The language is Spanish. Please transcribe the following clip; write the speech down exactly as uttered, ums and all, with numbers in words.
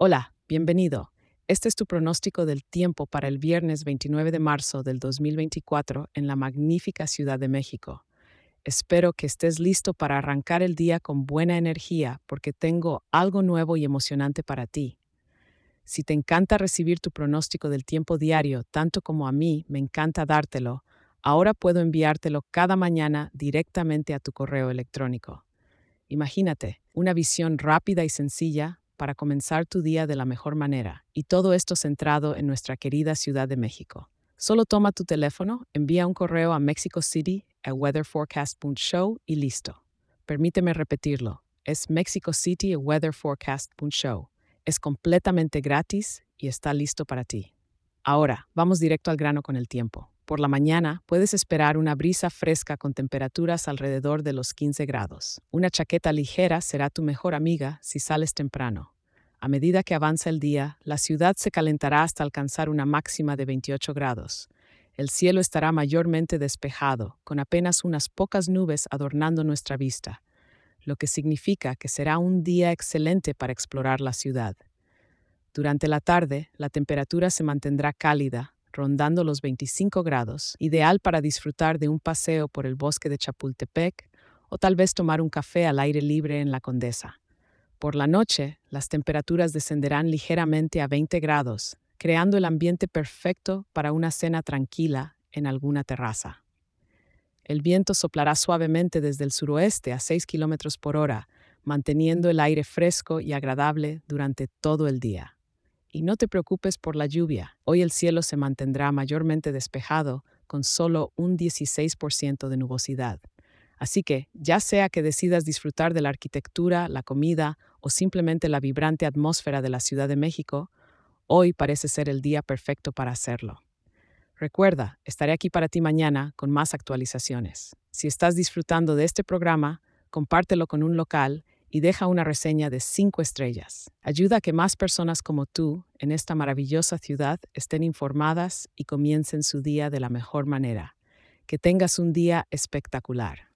Hola, bienvenido. Este es tu pronóstico del tiempo para el viernes veintinueve de marzo del dos mil veinticuatro en la magnífica Ciudad de México. Espero que estés listo para arrancar el día con buena energía porque tengo algo nuevo y emocionante para ti. Si te encanta recibir tu pronóstico del tiempo diario, tanto como a mí me encanta dártelo, ahora puedo enviártelo cada mañana directamente a tu correo electrónico. Imagínate, una visión rápida y sencilla para comenzar tu día de la mejor manera, y todo esto centrado en nuestra querida Ciudad de México. Solo toma tu teléfono, envía un correo a Mexico City a weatherforecast punto show y listo. Permíteme repetirlo, es Mexico City a weatherforecast punto show. Es completamente gratis y está listo para ti. Ahora, vamos directo al grano con el tiempo. Por la mañana puedes esperar una brisa fresca con temperaturas alrededor de los quince grados. Una chaqueta ligera será tu mejor amiga si sales temprano. A medida que avanza el día, la ciudad se calentará hasta alcanzar una máxima de veintiocho grados. El cielo estará mayormente despejado, con apenas unas pocas nubes adornando nuestra vista, lo que significa que será un día excelente para explorar la ciudad. Durante la tarde, la temperatura se mantendrá cálida, rondando los veinticinco grados, ideal para disfrutar de un paseo por el bosque de Chapultepec o tal vez tomar un café al aire libre en la Condesa. Por la noche, las temperaturas descenderán ligeramente a veinte grados, creando el ambiente perfecto para una cena tranquila en alguna terraza. El viento soplará suavemente desde el suroeste a seis kilómetros por hora, manteniendo el aire fresco y agradable durante todo el día. Y no te preocupes por la lluvia. Hoy el cielo se mantendrá mayormente despejado, con solo un dieciséis por ciento de nubosidad. Así que, ya sea que decidas disfrutar de la arquitectura, la comida o simplemente la vibrante atmósfera de la Ciudad de México, hoy parece ser el día perfecto para hacerlo. Recuerda, estaré aquí para ti mañana con más actualizaciones. Si estás disfrutando de este programa, compártelo con un local y deja una reseña de cinco estrellas. Ayuda a que más personas como tú en esta maravillosa ciudad estén informadas y comiencen su día de la mejor manera. Que tengas un día espectacular.